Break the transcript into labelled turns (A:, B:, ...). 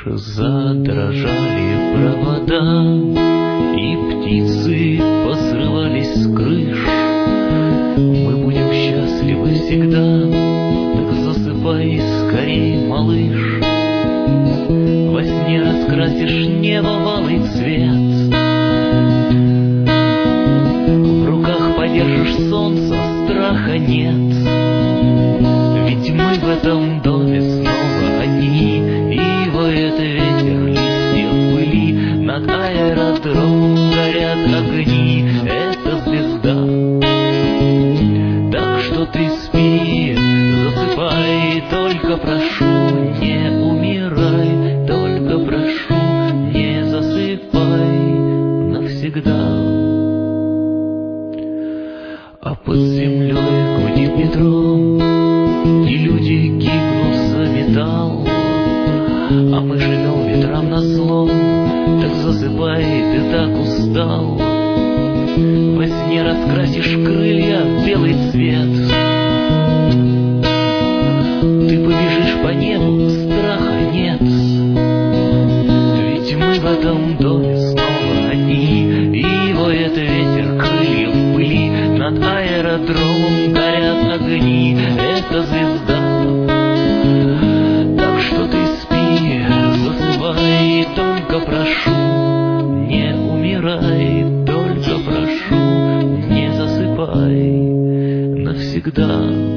A: задрожали провода, и птицы посрывались с крыш. Мы будем счастливы всегда, так засыпай скорей, малыш. Во сне раскрасишь небо в алый цвет, в руках подержишь солнце, страха нет. Ведь мы в этом доме снова одни, и воет ветер, листья в пыли, над аэродромом горят огни. Это звезда, так что ты спи, засыпай, только прошу, не умирай, только прошу, не засыпай навсегда. А под землей гудит метро, и люди гибнут за металл, а мы живем ветрам назло. Так засыпай, ты так устал. Во сне раскрасишь крылья в белый цвет, ты побежишь по небу, страха нет. Ведь мы в этом доме снова одни, и воет ветер, крылья в пыли, над аэродромом горят огни. Это звезда, так что ты спи, засыпай, только прошу, не умирай, только прошу, не засыпай навсегда.